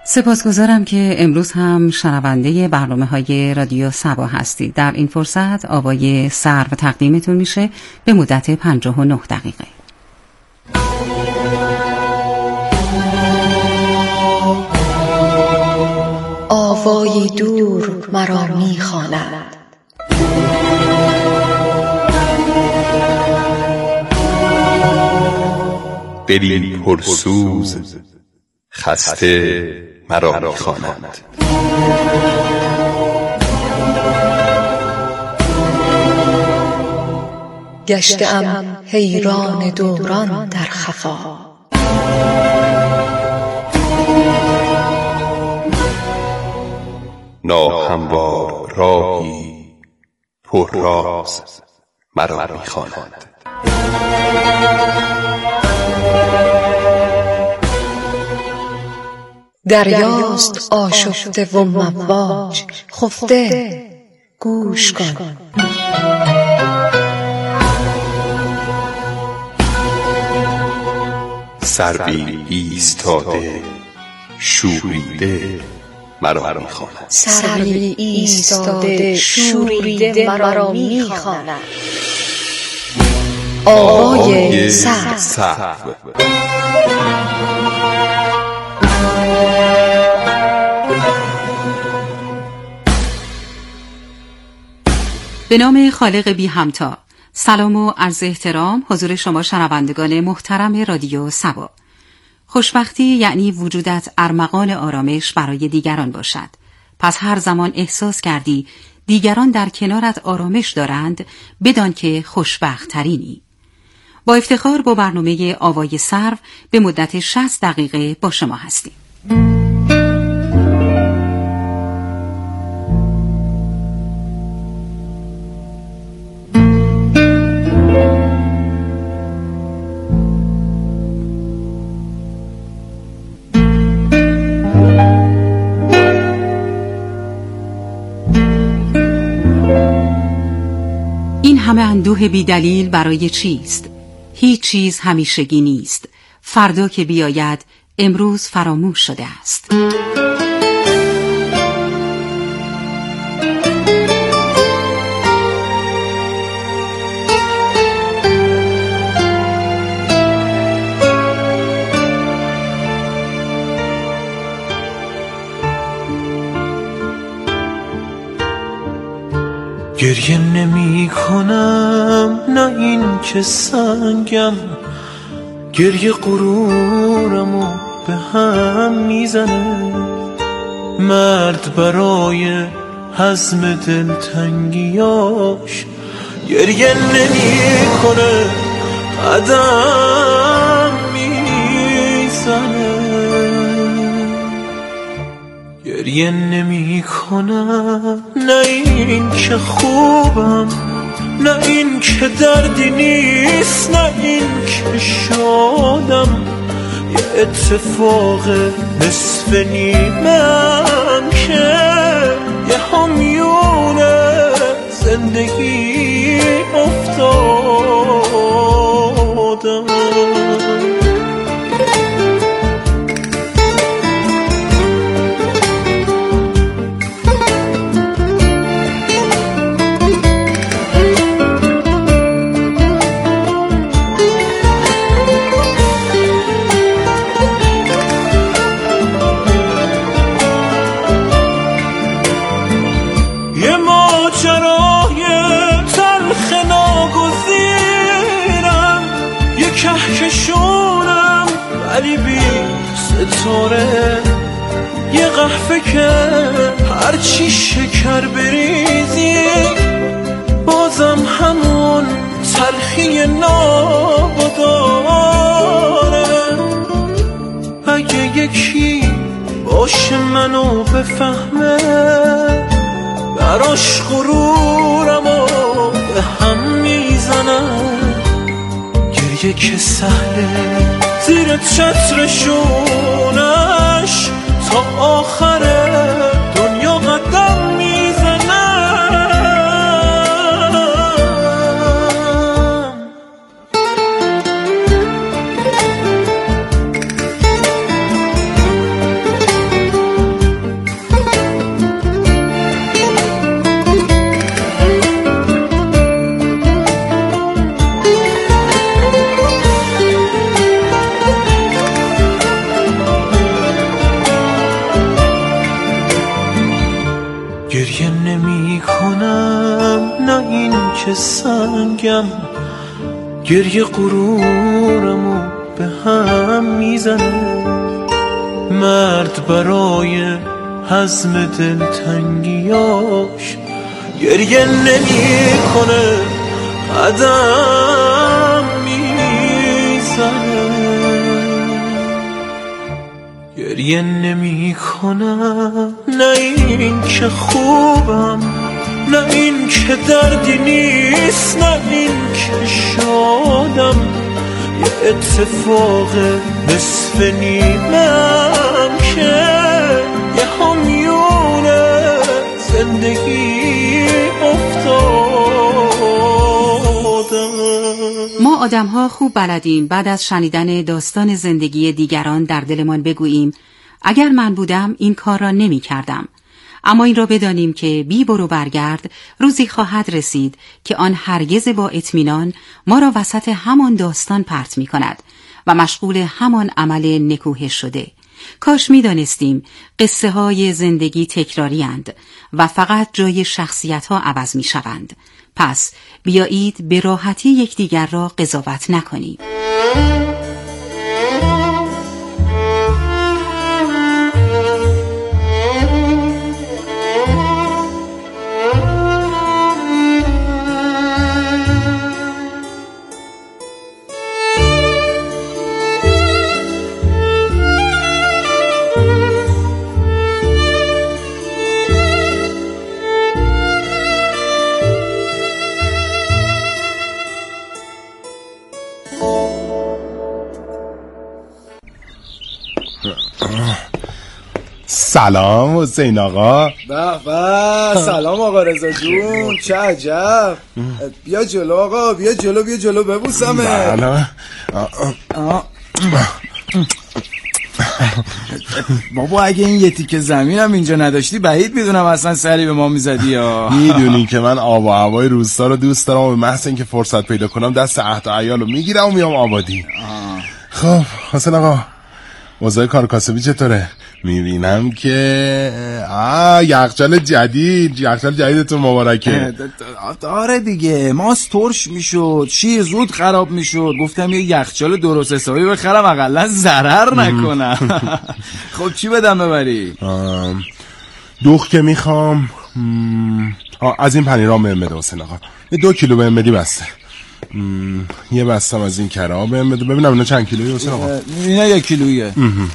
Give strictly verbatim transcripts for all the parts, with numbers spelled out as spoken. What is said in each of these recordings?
سپاسگزارم که امروز هم شنونده برنامه‌های رادیو صبا هستید. در این فرصت آوای سرو تقدیمتون میشه به مدت پنجاه و نه دقیقه. آوای دور مرا میخواند، دلی پرسوز خسته مرا میخواند. گشتم حیران دوران در خفا، ناهموار راهی پر راز مرا میخواند. دریاست آشفته و مواج خفته، گوش کن. سروی ایستاده شوریده مرا میخواند. سروی ایستاده شوریده مرا میخواند. آوای سرو. به نام خالق بی همتا. سلام و عرض احترام حضور شما شنوندگان محترم رادیو صبا. خوشبختی یعنی وجودت ارمغان آرامش برای دیگران باشد. پس هر زمان احساس کردی دیگران در کنارت آرامش دارند، بدان که خوشبخت ترینی. با افتخار با برنامه آوای سرو به مدت شصت دقیقه با شما هستیم. همه اندوه بی دلیل برای چیست؟ هیچ چیز همیشگی نیست. فردا که بیاید امروز فراموش شده است. گریه نمی کنم، نه این که سنگم، گریه غرورمو به هم میزنه. مرد برای هضم دلتنگیاش گریه نمی کنه، قدم میزنه. گریه نمی کنم، نه این که خوبم، نه این که دردی نیست، نه این که شادم. یه اتفاق نصف نیمم که یه همیون زندگی افتادم. کهکشونم ولی بی ستاره، یه قهوه که هرچی شکر بریزی بازم همون تلخی ناب داره. اگه یکی باشه منو بفهمه، براش غرورمو به هم میزنم. گریه که سهله زیر چترشونش تا آخر دنیا قدم میزنم. که سنگم، گریه غرورمو به هم میزنه. مرد برای هضم دلتنگیاش گریه نمی کنه، قدم میزنه. گریه نمی کنم، نه این که خوبم، نه این که دردی نیست، نه این که شادم. یه اتفاق نصف نیمم که یه همیون زندگی افتادم. ما آدم‌ها خوب بلدیم بعد از شنیدن داستان زندگی دیگران در دلمان بگوییم اگر من بودم این کار را نمی کردم. اما این را بدانیم که بی برو برگرد روزی خواهد رسید که آن هرگز با اطمینان ما را وسط همان داستان پرت می کند و مشغول همان عمل نکوهش شده. کاش می دانستیم قصه های زندگی تکراری اند و فقط جای شخصیت ها عوض می شوند. پس بیایید به راحتی یکدیگر را قضاوت نکنیم. سلام حسین آقا. به به سلام آقا رضا جون، چه عجب. بیا جلو آقا، بیا جلو، بیا جلو ببوسمه. بله. بابا اگه این یه تیکه زمینم اینجا نداشتی بعید میدونم اصلا سری به ما میزدی یا. میدونی که من آب و هوای روستا رو دوست دارم و به محض اینکه فرصت پیدا کنم دست عهد و عیال رو میگیرم و میام آبادی. خب حسین آقا اوضاع کار کاسبی چطوره؟ میبینم که آه یخچال جدید، یخچال جدیدتون مبارکه. داره دیگه، ماست ترش میشد، شیر زود خراب میشد، گفتم یه یخچال درست حسابی بخرم اقلا ضرر نکنم. خب چی بدم ببری؟ دوخ که میخوام از این پنیرام بهم بده حسین آقا، یه دو کیلو بهم بدی بسته. یه بستم از این کرا بهم بده. ببینم اینا چند کیلویی حسین آقا؟ اینا یک کیلویه.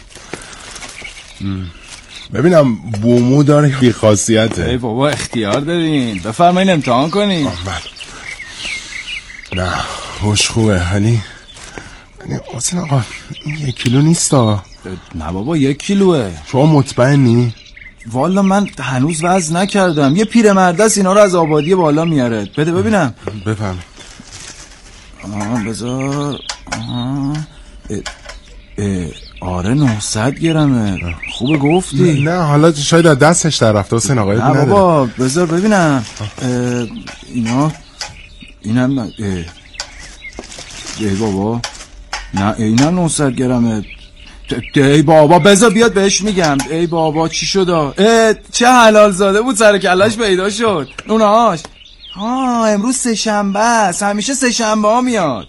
ببینم بومو داره بی خاصیته. ای بابا اختیار دارین، بفرمایین امتحان کنین. نه خوش خوبه ولی حسین آقا این یک کیلو نیستا. نه بابا یک کیلوه. شما مطمئنی؟ والا من هنوز وزن نکردم، یه پیرمرد است اینا رو از آبادی بالا میاره. بده ببینم. بفهم. آه بذار. آه اه. اه. آره نهصد گرمه. خوبه گفتی. نه حالا شاید از دستش در رفته حسین آقا. نه بابا بذار ببینم. اینا اینم اه. ای بابا نه اینا نهصد گرمه. ای بابا بذار بیاد بهش میگم. ای بابا چی شد؟ چه حلال زاده بود سر کلش پیدا شد. اونهاش ها امروز سه شنبه است، همیشه سه شنبه ها میاد.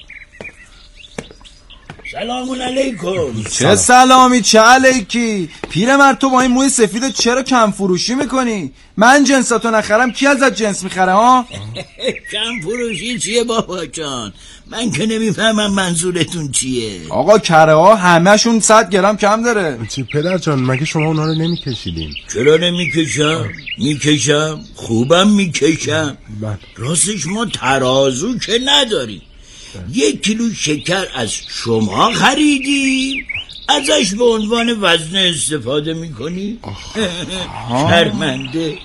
سلام علیکم. چه سلامی چه علیکی؟ پیرمرد تو با این موی سفیدت چرا کم فروشی میکنی؟ من جنساتو نخرم کی ازت جنس میخره ها؟ کم فروشی چیه بابا جان؟ من که نمیفهمم منظورتون چیه. آقا کره ها همه شون صد گرم کم داره. چی پدر جان مگه شما اونا رو نمیکشیدین؟ چرا نمیکشم؟ میکشم، خوبم میکشم. راستش ما ترازو که نداریم. یک کیلو شکر از شما خریدیم، ازش به عنوان وزن استفاده میکنی؟ شرمنده.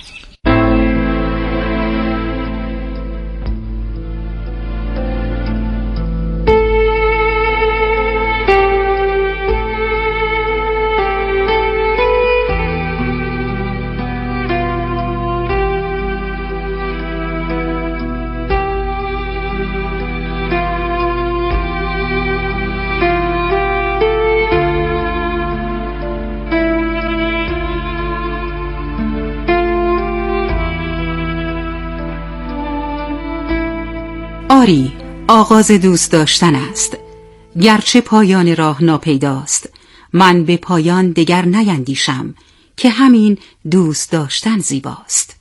آری، آغاز دوست داشتن است. گرچه پایان راه ناپیداست، من به پایان دگر نیندیشم که همین دوست داشتن زیباست.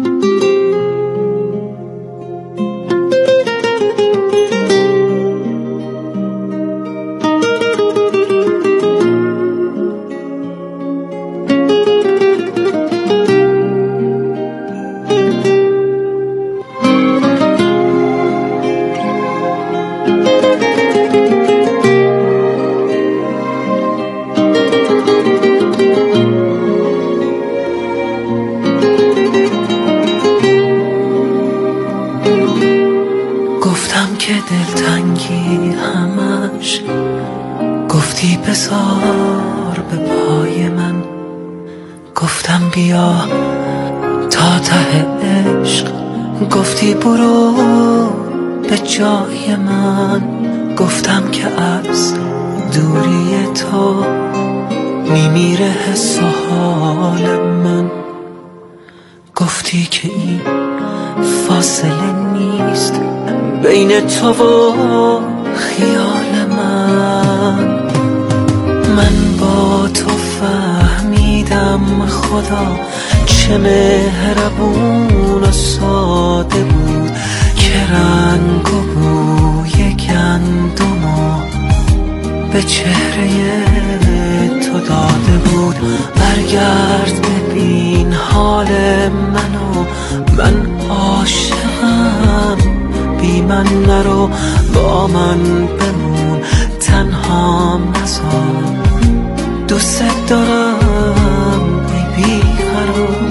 دلتنگی همش گفتی بذار به پای من، گفتم بیا تا ته عشق، گفتی برو به جای من، گفتم که از دوری تو میمیره حس و حال من، گفتی که این فاصله نیست بین تو و خیال من. من با تو فهمیدم خدا چه مهربون و ساده بود، که رنگ و بوی گندمو به چهره تو داده بود. برگرد ببین حال منو، من عاشقم، بی من نرو، با من بمون، تنها نذار، دوست دارم ای بیقرار.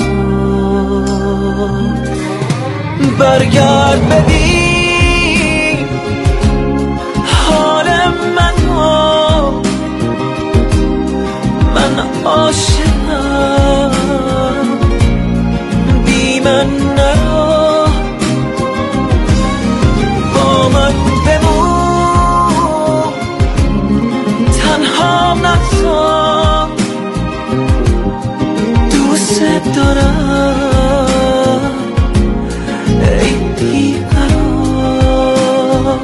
برگرد ببین حال منو، من عاشقم، بی من نرو، با من بمون، تنها نذار، دوست دارم ای بیقرار.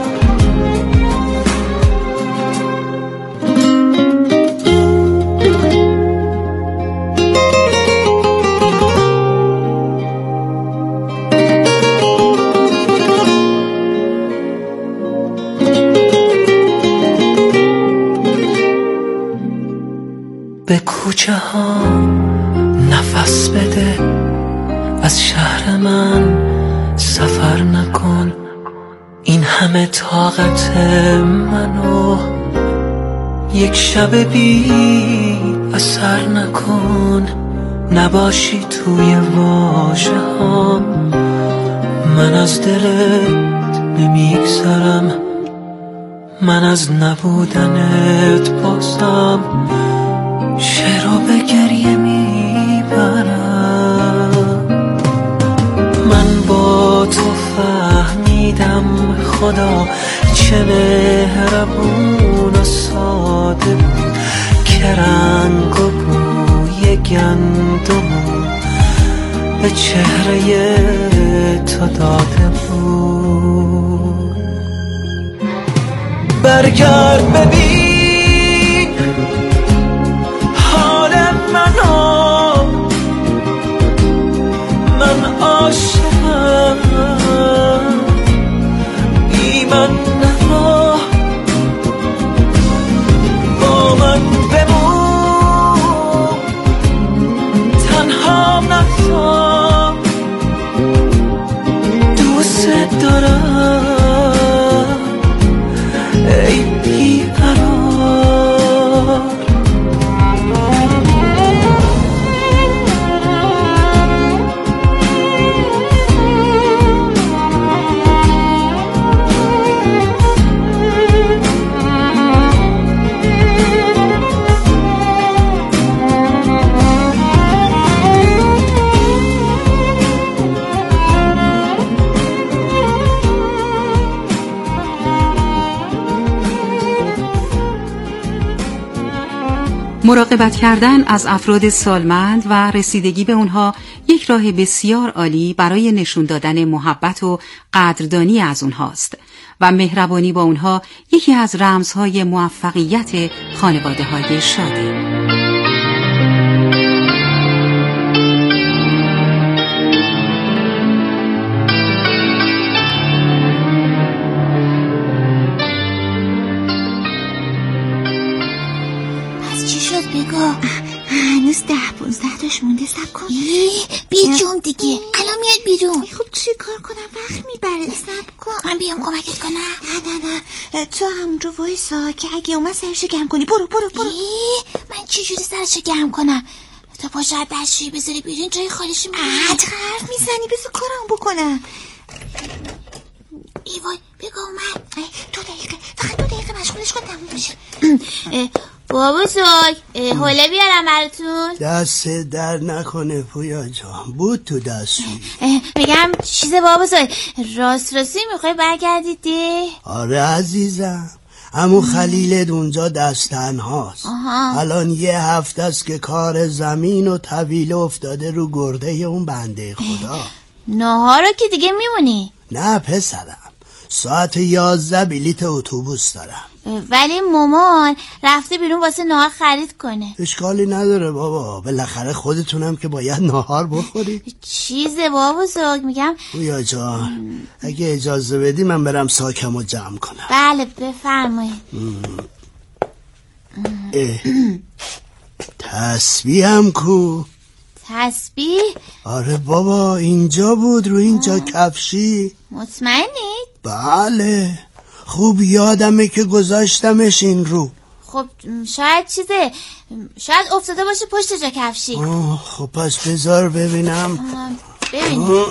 به کوچه ها نفس بده، از شهر من سفر نکن، این همه طاقت منو یک شب بی اثر نکن، نباشی توی واژه ها، من از دلت نمیگذرم، من از نبودنت بازم شعرو به گریه میبرم. من با تو فهمیدم خدا چه مهربون و ساده بود، که رنگ و بوی گندمو به چهره تو داده بود. برگرد ببین حال منو، من عاشقم، بی من نرو، با من بمون، تنها نذار، دوست دارم ای بیقرار. مراقبت کردن از افراد سالمند و رسیدگی به اونها یک راه بسیار عالی برای نشون دادن محبت و قدردانی از اونهاست. و مهربانی با اونها یکی از رمزهای موفقیت خانواده‌های شاده. هنوز ده پونزده تاش مونده. سب کن بیجون دیگه الان میاد بیرون. خب چی کار کنم؟ وقت میبره. سب کن من بیام کمکت کنم. نه نه نه تو همونجا وایسا که اگه اومد سرشو گرم کنی. برو برو برو. من چی جوری سرشو گرم کنم؟ تا پا شاید دستشویی بذاری بیرون جای خالیشو میبینی. چه حرف میزنی؟ بذار کارم بکنم. ای وای بگو اومد. دو دقیقه فقط دو دقیقه مشغولش کن تموم میشه. بابا زوی حوله بیارم براتون. دست در نکنه پویا جان. بود تو دستشویی. میگم چیز بابا زوی راست راستی میخوای برگردید ده؟ آره عزیزم. عمو خلیلت اونجا دست تنهاست. الان یه هفته است که کار زمین و طویل افتاده رو گرده اون بنده خدا. ناهارو که دیگه میمونی؟ نه پسرم، ساعت یازده بلیت اتوبوس دارم. ولی مامان رفته بیرون واسه نهار خرید کنه. اشکالی نداره بابا، بالاخره خودتونم که باید نهار بخورید. چیزه بابا زوگ میگم بویا جان اگه اجازه بدی من برم ساکمو جمع کنم. بله بفرمایید. تسبیحم کو؟ تسبیح؟ آره بابا اینجا بود رو اینجا کفشی. مطمئنید؟ بله خوب یادمه که گذاشتمش این رو. خب شاید چیزه، شاید افتاده باشه پشت جا کفشی. خب پس بذار ببینم. ببینیم.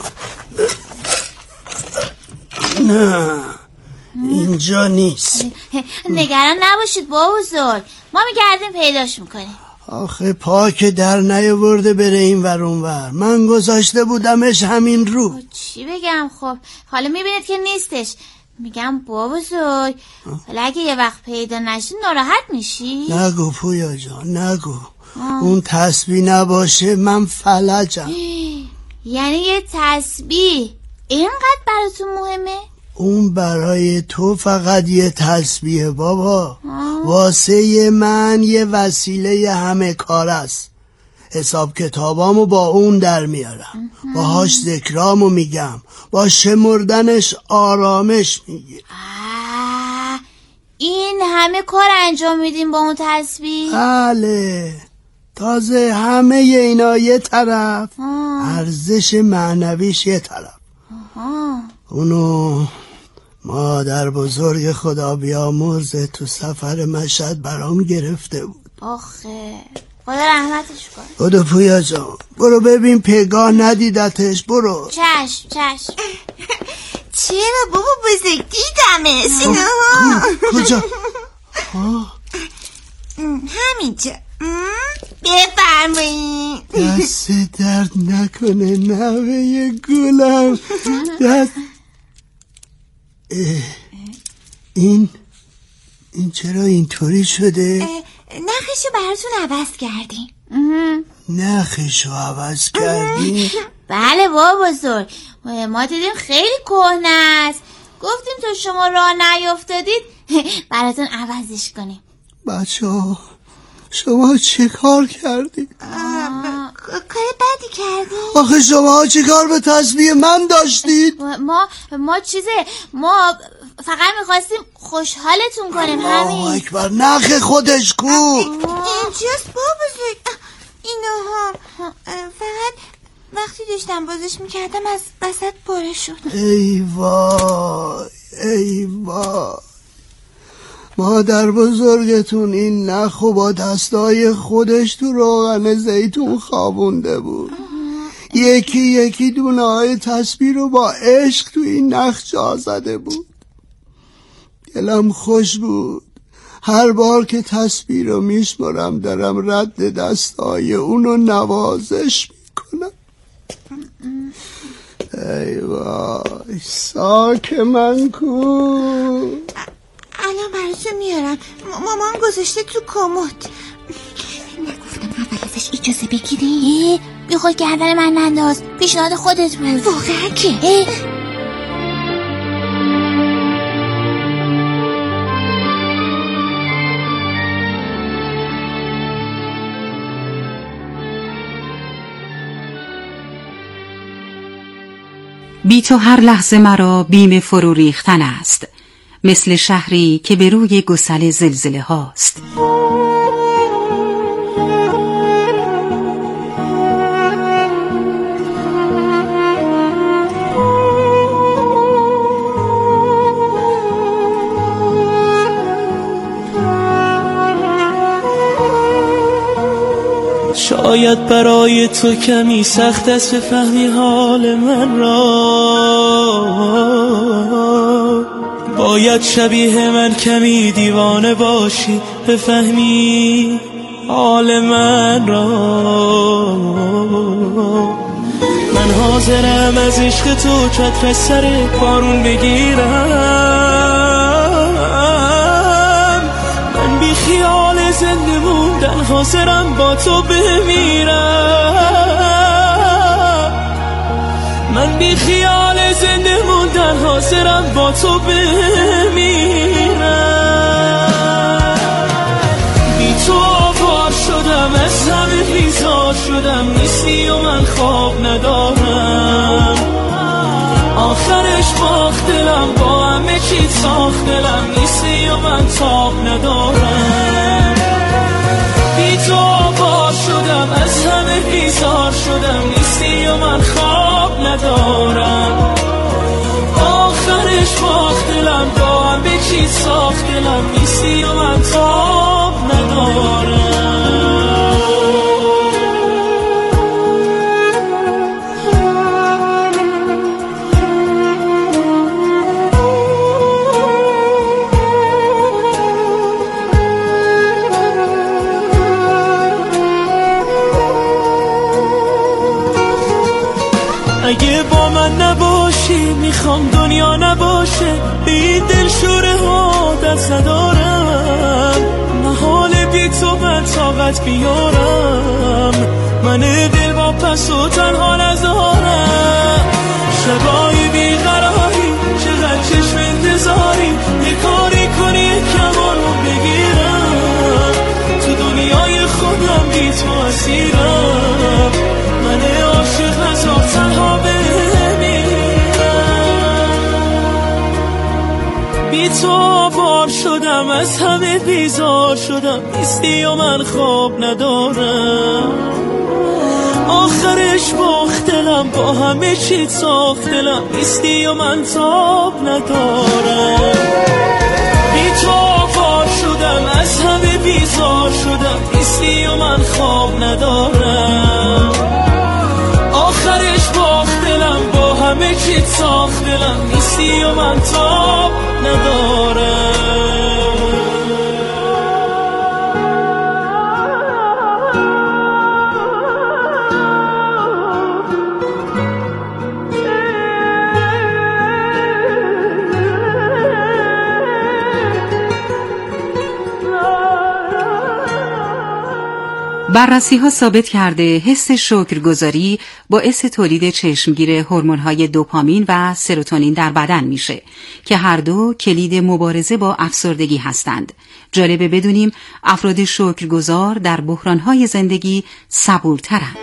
نه اینجا نیست. نگران نباشید بابا بزرگ، ما میگردیم پیداش میکنیم. آخه پا که در نیاورده بره این ور اون ور. من گذاشته بودمش همین رو. چی بگم؟ خب حالا میبینید که نیستش. میگم بابا بزرگ حالا اگه یه وقت پیدا نشی ناراحت میشی؟ نگو پویا جان نگو. آه. اون تسبیح نباشه من فلجم. یعنی یه تسبیح اینقدر براتون مهمه؟ اون برای تو فقط یه تسبیحه بابا. آه. واسه من یه وسیله همه کار است. حساب کتابامو با اون در میارم. باهاش ذکرامو میگم. با شمردنش آرامش میگیر. این همه کار انجام میدیم با اون تسبیح؟ بله تازه همه اینا یه طرف آه. ارزش معنویش یه طرف. آه. اونو مادر بزرگ خدا بیامرزه تو سفر مشهد برام گرفته بود. آخه خدا رحمتش کن. خدا پویا جان برو ببین پگاه ندیدتش. برو. چشم چشم. چرا بابا بزرگ دیدمه سینا. کجا؟ همینجا. بفرمایید. دست درد نکنه نوه گلم. دست این این چرا اینطوری شده؟ نخشو براتون عوض کردیم. نخشو عوض کردیم؟ بله بابا بزرگ ما دیدیم خیلی کهنه است، گفتیم تا شما راه نیافتادید براتون عوضش کنیم. بچه ها شما چه کار کردید؟ کار بدی کردید. آخه شما چه کار به تسبیح من داشتید؟ ما ما چیزه ما فقط میخواستیم خوشحالتون کنیم. همین. الله اکبر. نخ خودش کو اینجاست بابا زود. اینها فقط وقتی داشتم بازش میکردم از وسط پاره شد. ای وای ای وای. مادر بزرگتون این نخو با دستای خودش تو روغن زیتون خوابونده بود. یکی یکی دونه های تسبیح رو با عشق تو این نخ جا زده بود. دلم خوش بود. هر بار که تسبیح رو میشمارم دارم رد دستای اونو نوازش میکنم. ای وای ساک من کو. الان براتون میارم. مامان گذاشته تو کمد. نگفتم اول ازش اجازه بگیری؟ بی خود گردن من ننداز، پیشنهاد خودت بود. واقعا که بی تو هر لحظه مرا بیم فرو ریختن است، مثل شهری که به روی گسل زلزله هاست. شاید برای تو کمی سخت است بفهمی حال من را، باید شبیه من کمی دیوانه باشی بفهمی حال من را. من حاضرم از عشق تو چتر سر بارون بگیرم، من بی خیال زنده موندن حاضرم با تو بمیرم، من بی خیال زنده موندن حاضرم با تو بمیرم. بی تو آوار شدم، از همه بیزار شدم، نیستی و من خواب ندارم، آخرش باخت دلم، با همه چی ساخت دلم، نیستی و من تاب ندارم. بی تو آوار شدم، از همه بیزار شدم، نیستی و من خواب ندارم، آخرش باخت دلم، با همه چی ساخت دلم، نیستی و من تاب ندارم. اگه با من نباشی میخوام دنیا نباشه، این دلشوره ها دست ندارم، محال بی تو من طاقت بیارم، من دل با پس و تنها نذارم. شبای بیقراری چقدر چشم انتظاری، یه کاری کنی یه کمارو بگیرم، تو دنیای خودم بی تو اسیرم، من عاشق نذار تنها بمیرم. بی تو آوار شدم، از همه بیزار شدم، نیستی و من خواب ندارم، آخرش باخت دلم، با همه چی ساخت دلم، نیستی و من تاب ندارم. بی تو آوار شدم، از همه بیزار شدم، نیستی و من خواب ندارم، آخرش باخت دلم، با همه چی ساخت دلم، نیستی و من تاب ندارم. بررسی ها ثابت کرده حس شکرگزاری باعث تولید چشمگیر هورمون‌های دوپامین و سروتونین در بدن میشه که هر دو کلید مبارزه با افسردگی هستند. جالبه بدونیم افراد شکرگزار در بحران‌های زندگی صبورترند.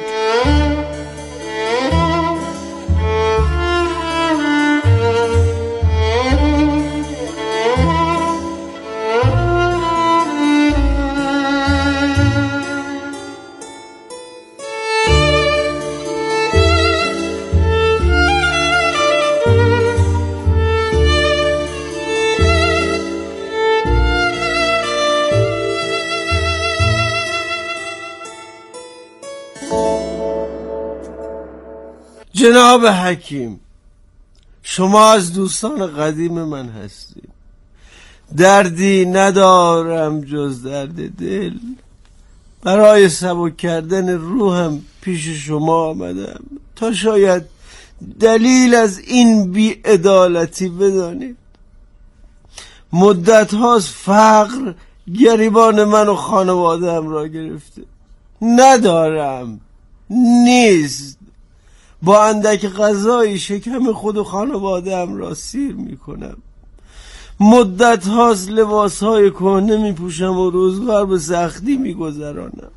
جناب حکیم، شما از دوستان قدیم من هستید. دردی ندارم جز درد دل، برای سبک کردن روحم پیش شما آمدم تا شاید دلیل از این بی‌عدالتی بدانید. مدت هاست فقر گریبان من و خانواده‌ام را گرفته. ندارم، نیست. با اندک غذایی شکم خود و خانواده‌ام را سیر می کنم. مدت هاست لباس های کهنه می پوشم و روزگار به سختی می گذرانم.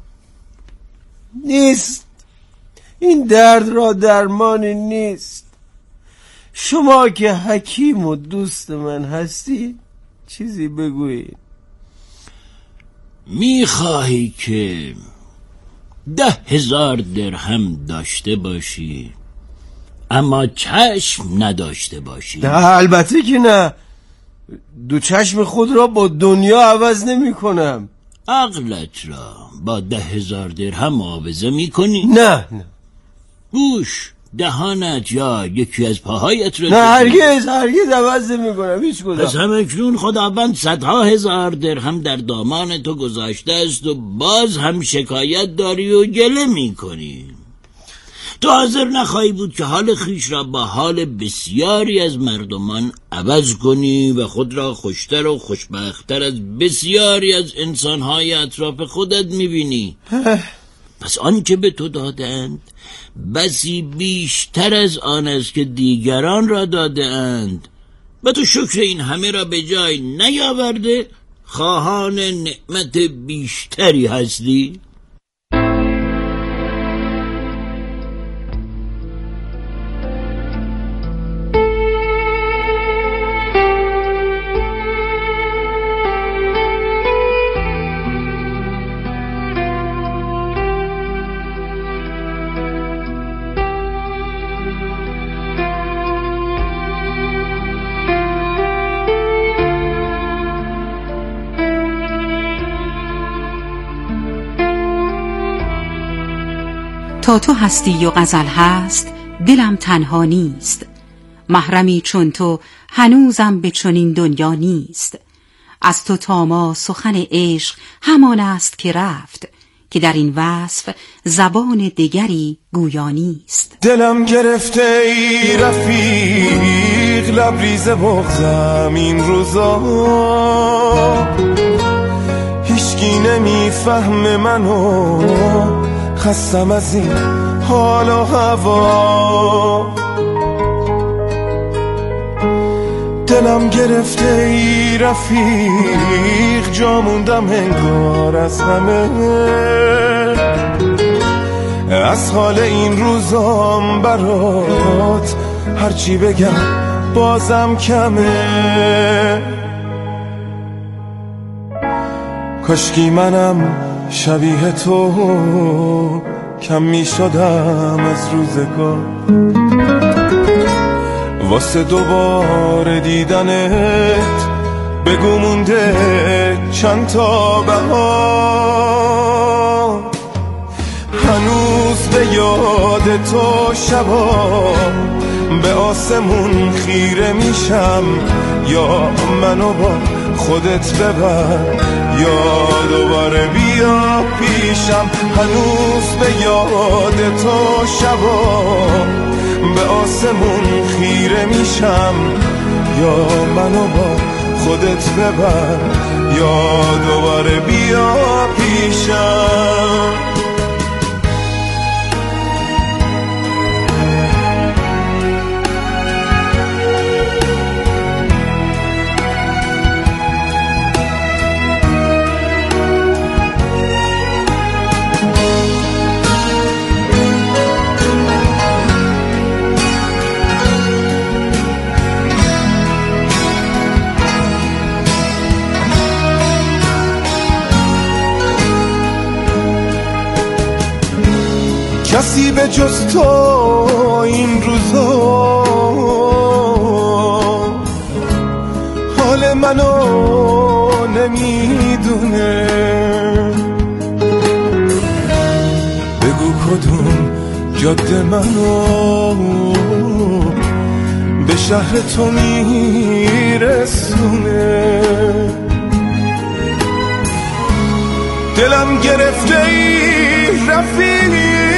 نیست، این درد را درمانی نیست. شما که حکیم و دوست من هستی چیزی بگویید. میخواهی که ده هزار درهم داشته باشی اما چشم نداشته باشی؟ نه البته که نه. دو چشم خود را با دنیا عوض نمی کنم. عقلت را با ده هزار درهم معاوضه می کنی؟ نه نه. گوش، دهانت یا یکی از پاهایت را نه هرگز هرگز عوض نمی کنم هیچ کدام. پس همکنون خداوند صدها هزار درهم در دامان تو گذاشته است و باز هم شکایت داری و گله می کنی. تو حاضر نخواهی بود که حال خیش را با حال بسیاری از مردمان عوض کنی و خود را خوشتر و خوشبختتر از بسیاری از انسانهای اطراف خودت میبینی. پس آن که به تو دادند بسی بیشتر از آن است که دیگران را داده اند و تو شکر این همه را به جای نیاورده خواهان نعمت بیشتری هستی. تا تو هستی و غزل هست دلم تنها نیست، محرمی چون تو هنوزم به چنین دنیا نیست. از تو تا ما سخن عشق همان است که رفت، که در این وصف زبان دیگری گویا نیست. دلم گرفته ای رفیق لبریز بغضم این روزا، هیچکی نمیفهم منو، خستم از این حال و هوا. دلم گرفته ای رفیق جا موندم انگار از همه، از حال این روزام برات هرچی بگم بازم کمه. کاشکی منم شبیه تو کم می شدم از روزگار، واسه دوباره دیدنت بگو مونده چند تا بهار. هنوز به یاد تو شبا به آسمون خیره میشم، یا منو با خودت ببر یا دوباره بیا پیشم. هنوز به یاد تو شبا به آسمون خیره میشم، یا منو با خودت ببر یا دوباره بیا پیشم. کسی به جز تو این روزا حال منو نمیدونه. بگو کدوم جاده منو به شهر تو میرسونه. دلم گرفته ای رفیق